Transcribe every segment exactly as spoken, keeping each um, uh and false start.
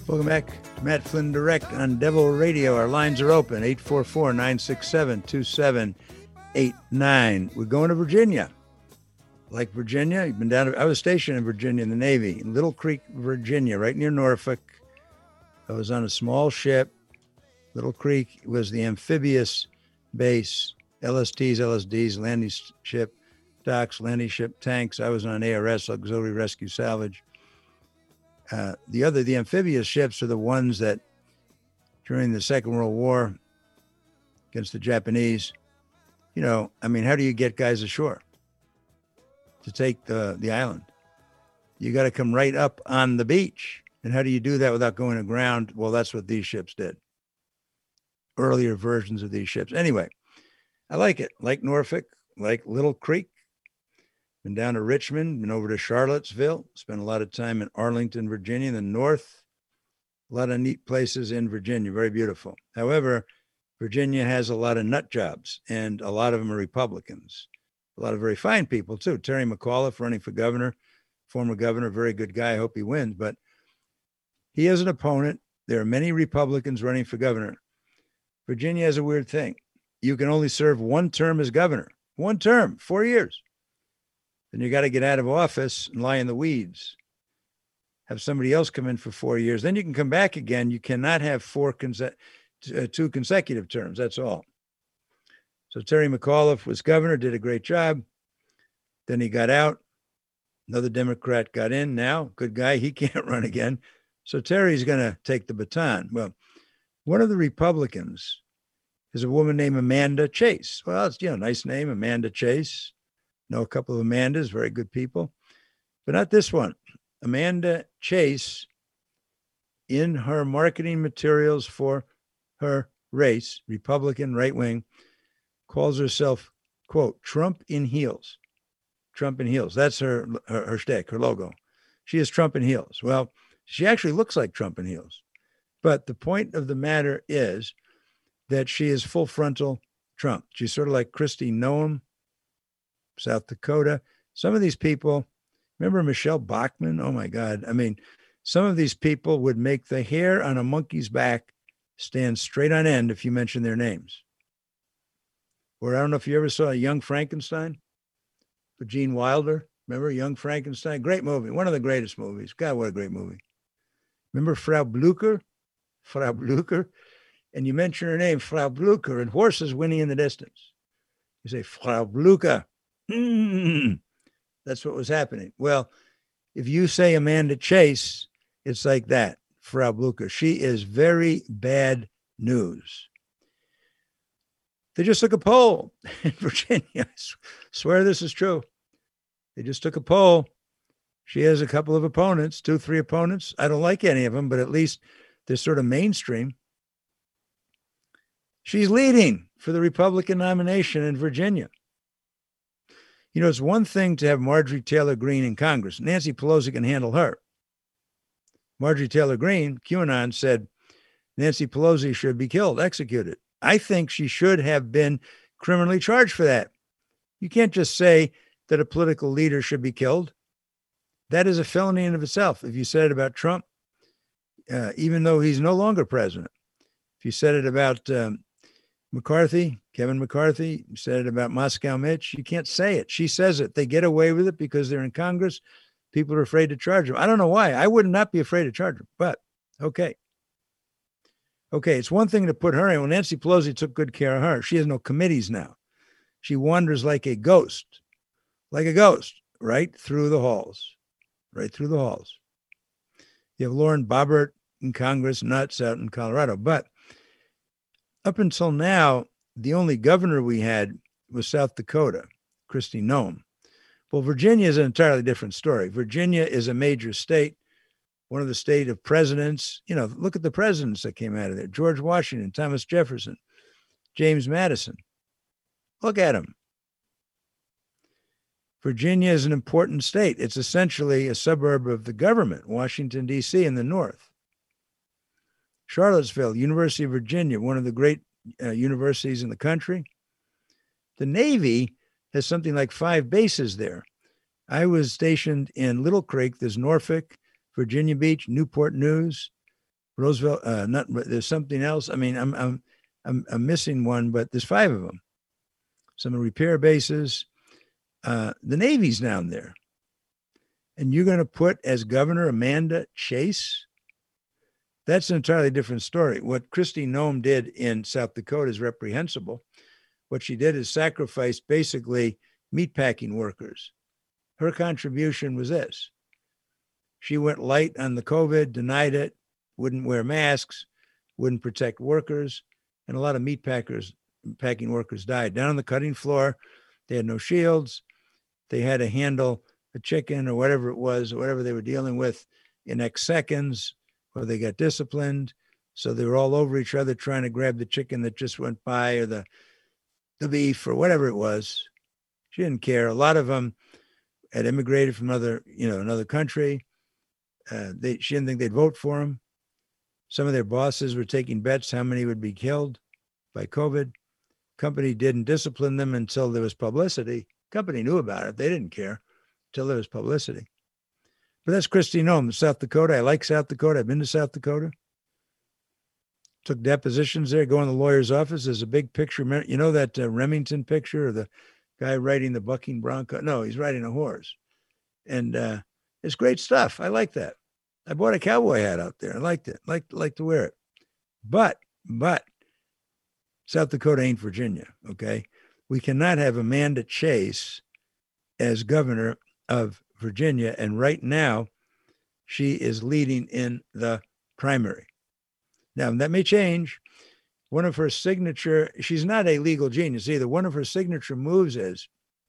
Welcome back to Matt Flynn Direct on Devil Radio. Our lines are open, eight four four, nine six seven, two seven eight nine. We're going to Virginia. Like Virginia, you've been down to, I was stationed in Virginia in the Navy, in Little Creek, Virginia, right near Norfolk. I was on a small ship. Little Creek was the amphibious base, L S Ts, L S Ds, landing ship docks, landing ship tanks. I was on A R S, Auxiliary Rescue Salvage. Uh, the other, the amphibious ships are the ones that during the Second World War against the Japanese, you know, I mean, how do you get guys ashore to take the, the island? You got to come right up on the beach. And how do you do that without going aground? Well, that's what these ships did. Earlier versions of these ships. Anyway, I like it. Like Norfolk, like Little Creek. Been down to Richmond, been over to Charlottesville, spent a lot of time in Arlington, Virginia, in the north. A lot of neat places in Virginia, very beautiful. However, Virginia has a lot of nut jobs, and a lot of them are Republicans. A lot of very fine people, too. Terry McAuliffe running for governor, former governor, very good guy. I hope he wins. But he has an opponent. There are many Republicans running for governor. Virginia has a weird thing. You can only serve one term as governor. One term, four years. Then you got to get out of office and lie in the weeds. Have somebody else come in for four years. Then you can come back again. You cannot have four conse- uh, two consecutive terms. That's all. So Terry McAuliffe was governor, did a great job. Then he got out. Another Democrat got in now. Good guy. He can't run again. So Terry's going to take the baton. Well, one of the Republicans is a woman named Amanda Chase. Well, it's, you know, nice name, Amanda Chase. Know a couple of Amandas, very good people, but not this one. Amanda Chase, in her marketing materials for her race, Republican right wing, calls herself, quote, Trump in heels. Trump in heels. That's her, her, her shtick, her logo. She is Trump in heels. Well, she actually looks like Trump in heels. But the point of the matter is that she is full frontal Trump. She's sort of like Kristi Noem, South Dakota. Some of these people, remember Michelle Bachmann? Oh my God. I mean, some of these people would make the hair on a monkey's back stand straight on end if you mention their names. Or I don't know if you ever saw Young Frankenstein with Gene Wilder. Remember Young Frankenstein? Great movie. One of the greatest movies. God, what a great movie. Remember Frau Blucher? Frau Blucher? And you mention her name, Frau Blucher, and horses winning in the distance. You say, Frau Blucher. Mm, that's what was happening. Well, if you say Amanda Chase, it's like that. Frau Blucher. She is very bad news. They just took a poll in Virginia. I swear this is true. They just took a poll. She has a couple of opponents, two, three opponents. I don't like any of them, but at least they're sort of mainstream. She's leading for the Republican nomination in Virginia. You know, it's one thing to have Marjorie Taylor Greene in Congress. Nancy Pelosi can handle her. Marjorie Taylor Greene, QAnon, said Nancy Pelosi should be killed, executed. I think she should have been criminally charged for that. You can't just say that a political leader should be killed. That is a felony in of itself. If you said it about Trump, uh, even though he's no longer president, if you said it about um, McCarthy, Kevin McCarthy, said it about Moscow Mitch. You can't say it. She says it. They get away with it because they're in Congress. People are afraid to charge them. I don't know why. I would not be afraid to charge them, but okay. Okay, it's one thing to put her in. Well, Nancy Pelosi took good care of her. She has no committees now. She wanders like a ghost, like a ghost, right through the halls, right through the halls. You have Lauren Boebert in Congress, nuts out in Colorado, but up until now, the only governor we had was South Dakota, Kristi Noem. Well, Virginia is an entirely different story. Virginia is a major state, one of the state of presidents. You know, look at the presidents that came out of there. George Washington, Thomas Jefferson, James Madison. Look at them. Virginia is an important state. It's essentially a suburb of the government, Washington, D C in the north. Charlottesville, University of Virginia, one of the great uh, universities in the country. The Navy has something like five bases there. I was stationed in Little Creek. There's Norfolk, Virginia Beach, Newport News, Roosevelt, uh, not, there's something else. I mean, I'm, I'm, I'm, I'm missing one, but there's five of them. Some repair bases. Uh, the Navy's down there. And you're going to put as governor Amanda Chase? That's an entirely different story. What Kristi Noem did in South Dakota is reprehensible. What she did is sacrifice basically meatpacking workers. Her contribution was this. She went light on the COVID, denied it, wouldn't wear masks, wouldn't protect workers, and a lot of meat packers, packing workers died. Down on the cutting floor, they had no shields. They had to handle a chicken or whatever it was, or whatever they were dealing with in X seconds, or they got disciplined. So they were all over each other trying to grab the chicken that just went by, or the, the beef, or whatever it was. She didn't care. A lot of them had immigrated from another, you know, another country. Uh, they, she didn't think they'd vote for them. Some of their bosses were taking bets how many would be killed by COVID. Company didn't discipline them until there was publicity. Company knew about it. They didn't care until there was publicity. But that's Kristi Noem, South Dakota. I like South Dakota. I've been to South Dakota. Took depositions there. Go in the lawyer's office. There's a big picture. You know that uh, Remington picture of the guy riding the bucking bronco? No, he's riding a horse. And uh, it's great stuff. I like that. I bought a cowboy hat out there. I liked it. Liked, liked to wear it. But, but, South Dakota ain't Virginia, okay? We cannot have Amanda Chase as governor of Virginia. And right now, she is leading in the primary. Now, that may change. One of her signature, she's not a legal genius either. One of her signature moves is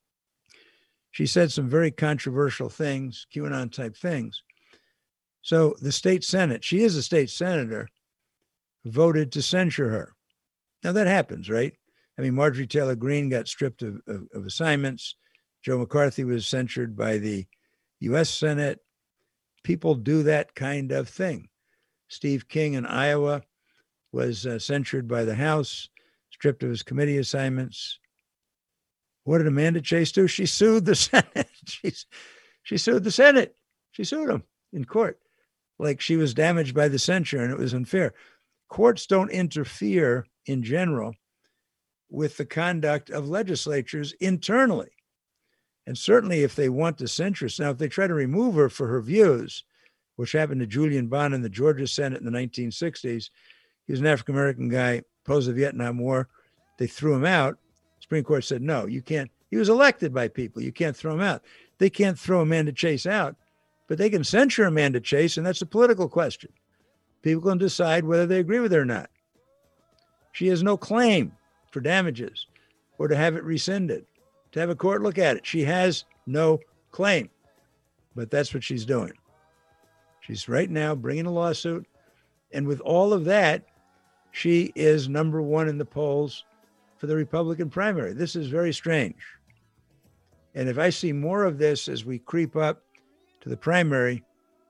she said some very controversial things, QAnon type things. So the state Senate, she is a state senator, voted to censure her. Now that happens, right? I mean, Marjorie Taylor Greene got stripped of, of, of assignments. Joe McCarthy was censured by the U S Senate. People do that kind of thing. Steve King in Iowa was uh, censured by the House, stripped of his committee assignments. What did Amanda Chase do? She sued the Senate. She's, she sued the Senate. She sued them in court. Like she was damaged by the censure and it was unfair. Courts don't interfere in general with the conduct of legislatures internally. And certainly if they want to censure us, now if they try to remove her for her views, which happened to Julian Bond in the Georgia Senate in the nineteen sixties, he was an African-American guy, opposed the Vietnam War. They threw him out. Supreme Court said, no, you can't. He was elected by people. You can't throw him out. They can't throw Amanda Chase out, but they can censure Amanda Chase, and that's a political question. People can decide whether they agree with her or not. She has no claim for damages or to have it rescinded, to have a court look at it. She has no claim, but that's what she's doing. She's right now bringing a lawsuit. And with all of that, she is number one in the polls for the Republican primary. This is very strange. And if I see more of this as we creep up to the primary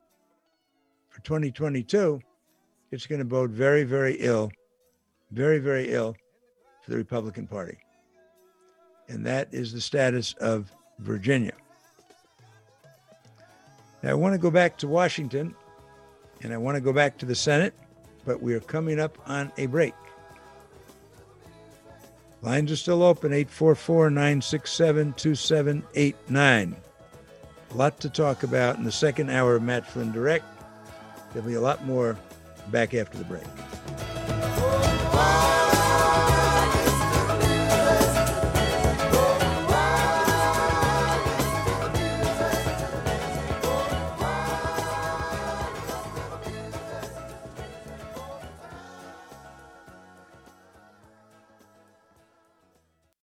for twenty twenty-two, it's going to bode very, very ill, very, very ill for the Republican Party. And that is the status of Virginia. Now, I want to go back to Washington, and I want to go back to the Senate, but we are coming up on a break. Lines are still open, eight four four, nine six seven, two seven eight nine. A lot to talk about in the second hour of Matt Flynn Direct. There'll be a lot more back after the break.